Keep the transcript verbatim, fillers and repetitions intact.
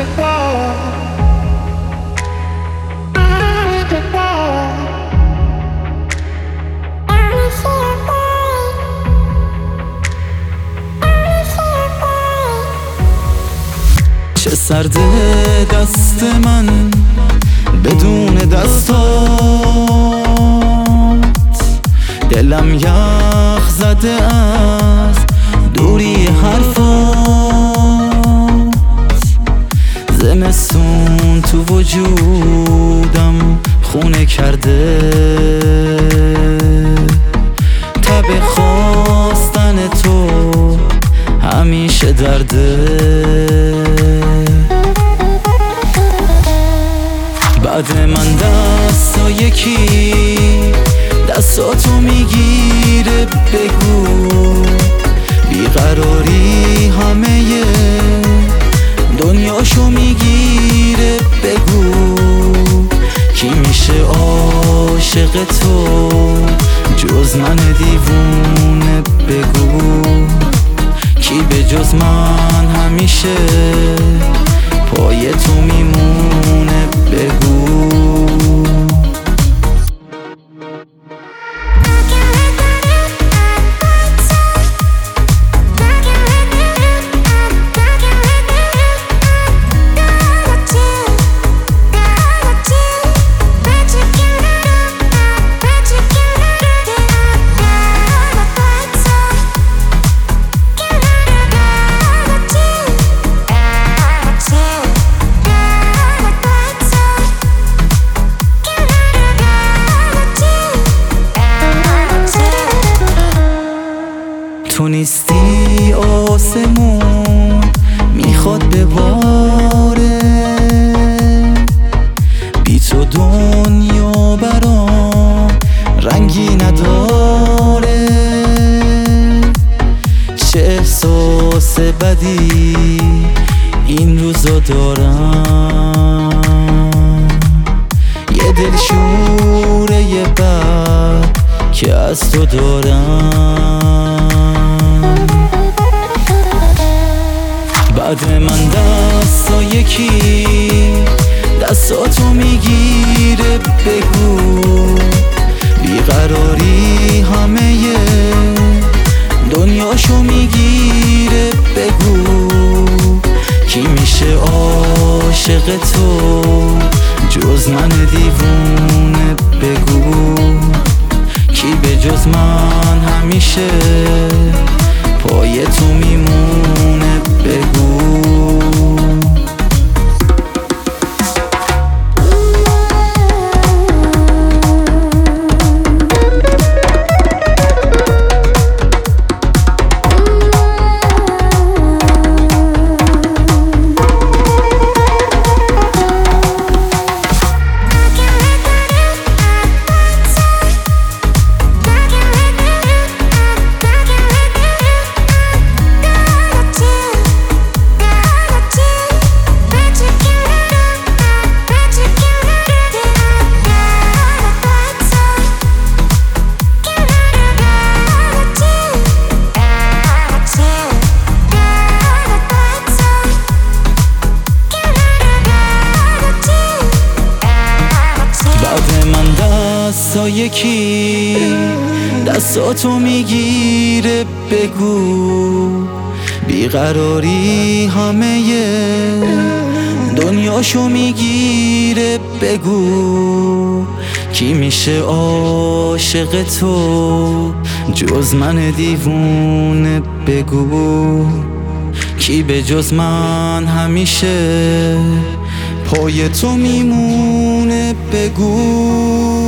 چه سرده دست من بدون دستات، دلم یخ زده از دوری حرفات. زمستون تو وجودم خونه کرده، تب خواستن تو همیشه درده. بعد من دستا یکی دستاتو میگیره، بگو بیقراری همه دنیاشو میگیره. بگو کی میشه عاشق تو جز من دیوونه؟ بگو کی به جز من همیشه پای تو میمونه؟ بگو تو نیستی آسمون میخواد بباره، بی تو دنیا برام رنگی نداره. چه احساس بدی این روزا دارم، یه دلشوره یه بد که از تو دارم. بعد من دستا یکی دستاتو میگیره، بگو بیقراری همه دنیاشو میگیره. بگو کی میشه عاشق تو جز من دیوونه؟ بگو کی به جز من همیشه پای تو میمونه؟ بگو دستا یکی دستاتو میگیره، بگو بیقراری همه دنیاشو میگیره. بگو کی میشه عاشق تو جز من دیوونه؟ بگو کی به جز من همیشه پای تو میمونه؟ بگو